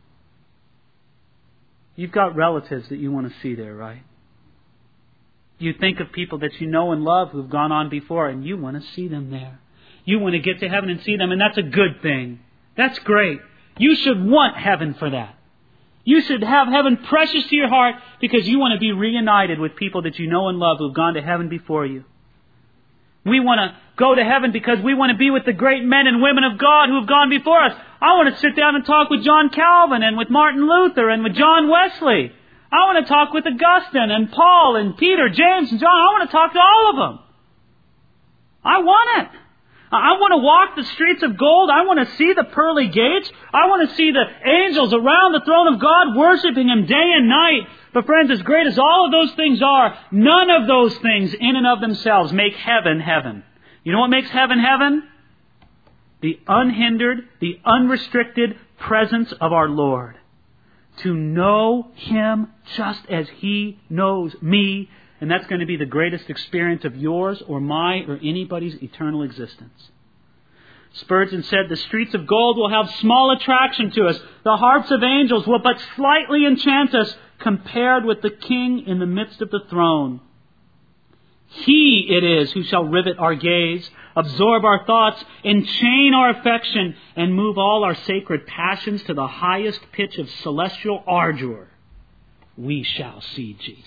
You've got relatives that you want to see there, right? You think of people that you know and love who've gone on before, and you want to see them there. You want to get to heaven and see them, and that's a good thing. That's great. You should want heaven for that. You should have heaven precious to your heart because you want to be reunited with people that you know and love who've gone to heaven before you. We want to go to heaven because we want to be with the great men and women of God who have gone before us. I want to sit down and talk with John Calvin and with Martin Luther and with John Wesley. I want to talk with Augustine and Paul and Peter, James and John. I want to talk to all of them. I want it. I want to walk the streets of gold. I want to see the pearly gates. I want to see the angels around the throne of God worshiping Him day and night. But friends, as great as all of those things are, none of those things in and of themselves make heaven heaven. You know what makes heaven heaven? The unhindered, the unrestricted presence of our Lord. To know Him just as He knows me. And that's going to be the greatest experience of yours or my or anybody's eternal existence. Spurgeon said, the streets of gold will have small attraction to us. The harps of angels will but slightly enchant us compared with the King in the midst of the throne. He it is who shall rivet our gaze, absorb our thoughts, enchain our affection, and move all our sacred passions to the highest pitch of celestial ardor. We shall see Jesus.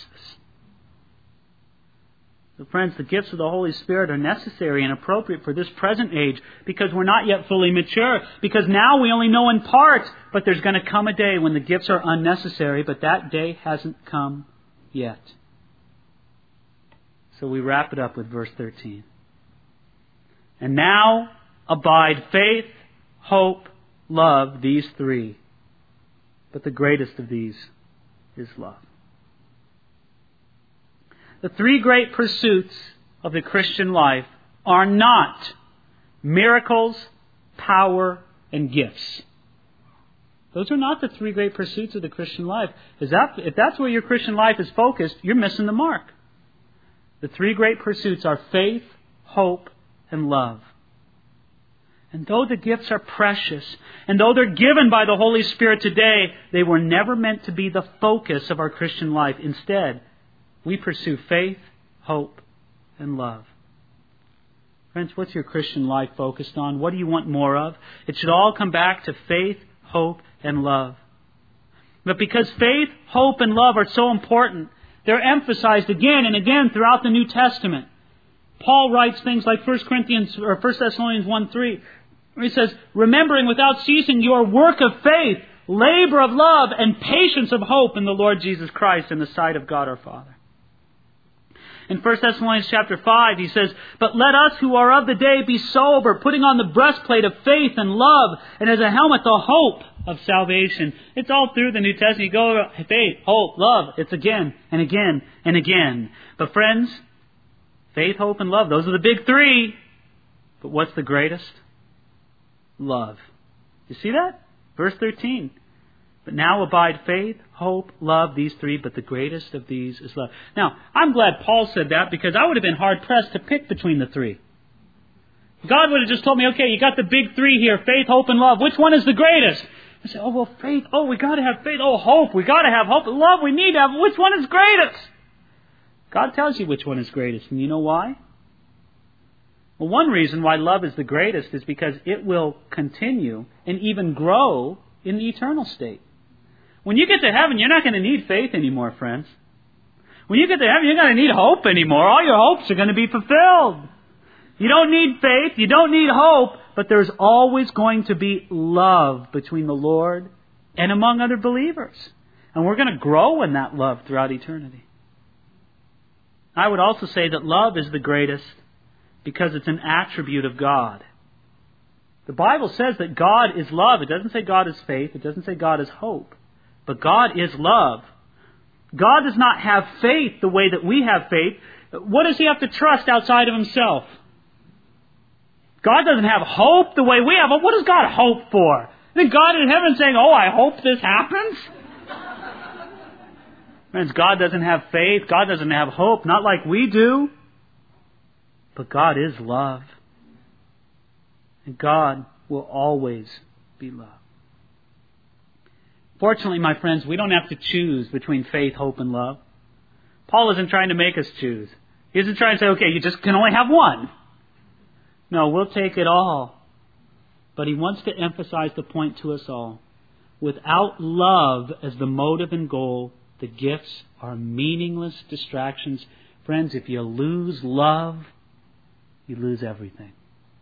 So friends, the gifts of the Holy Spirit are necessary and appropriate for this present age because we're not yet fully mature. Because now we only know in part, but there's going to come a day when the gifts are unnecessary, but that day hasn't come yet. So we wrap it up with verse thirteen. And now abide faith, hope, love, these three. But the greatest of these is love. The three great pursuits of the Christian life are not miracles, power, and gifts. Those are not the three great pursuits of the Christian life. Is that, if that's where your Christian life is focused, you're missing the mark. The three great pursuits are faith, hope, and love. And though the gifts are precious, and though they're given by the Holy Spirit today, they were never meant to be the focus of our Christian life. Instead, we pursue faith, hope, and love. Friends, what's your Christian life focused on? What do you want more of? It should all come back to faith, hope, and love. But because faith, hope, and love are so important, they're emphasized again and again throughout the New Testament. Paul writes things like First Corinthians or First Thessalonians one three, where he says, remembering without ceasing your work of faith, labor of love, and patience of hope in the Lord Jesus Christ in the sight of God our Father. In First Thessalonians chapter five, he says, but let us who are of the day be sober, putting on the breastplate of faith and love, and as a helmet the hope of salvation. It's all through the New Testament. You go to faith, hope, love. It's again and again and again. But friends, faith, hope, and love, those are the big three. But what's the greatest? Love. You see that? Verse thirteen. But now abide faith, hope, love, these three, but the greatest of these is love. Now, I'm glad Paul said that because I would have been hard-pressed to pick between the three. God would have just told me, okay, you got the big three here, faith, hope, and love. Which one is the greatest? I say, oh, well, faith. Oh, we got to have faith. Oh, hope. We got to have hope. Love, we need to have. Which one is greatest? God tells you which one is greatest. And you know why? Well, one reason why love is the greatest is because it will continue and even grow in the eternal state. When you get to heaven, you're not going to need faith anymore, friends. When you get to heaven, you're not going to need hope anymore. All your hopes are going to be fulfilled. You don't need faith. You don't need hope. But there's always going to be love between the Lord and among other believers. And we're going to grow in that love throughout eternity. I would also say that love is the greatest because it's an attribute of God. The Bible says that God is love. It doesn't say God is faith. It doesn't say God is hope. But God is love. God does not have faith the way that we have faith. What does He have to trust outside of Himself? God doesn't have hope the way we have. But what does God hope for? Isn't God in heaven saying, oh, I hope this happens? Friends, God doesn't have faith. God doesn't have hope. Not like we do. But God is love. And God will always be love. Fortunately, my friends, we don't have to choose between faith, hope, and love. Paul isn't trying to make us choose. He isn't trying to say, okay, you just can only have one. No, we'll take it all. But he wants to emphasize the point to us all. Without love as the motive and goal, the gifts are meaningless distractions. Friends, if you lose love, you lose everything.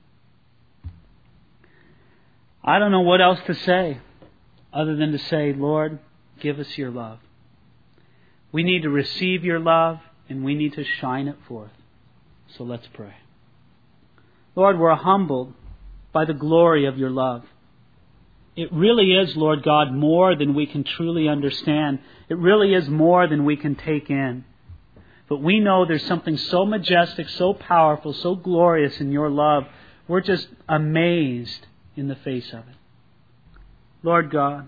I don't know what else to say other than to say, Lord, give us your love. We need to receive your love and we need to shine it forth. So let's pray. Lord, we're humbled by the glory of your love. It really is, Lord God, more than we can truly understand. It really is more than we can take in. But we know there's something so majestic, so powerful, so glorious in your love. We're just amazed in the face of it. Lord God,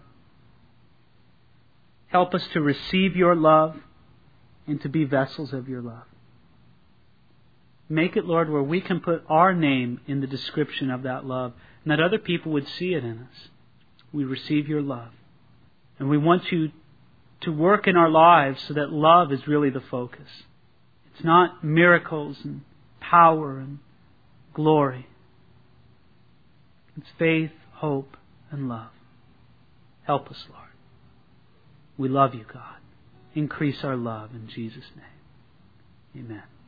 help us to receive your love and to be vessels of your love. Make it, Lord, where we can put our name in the description of that love and that other people would see it in us. We receive your love. And we want you to work in our lives so that love is really the focus. It's not miracles and power and glory. It's faith, hope, and love. Help us, Lord. We love you, God. Increase our love in Jesus' name. Amen.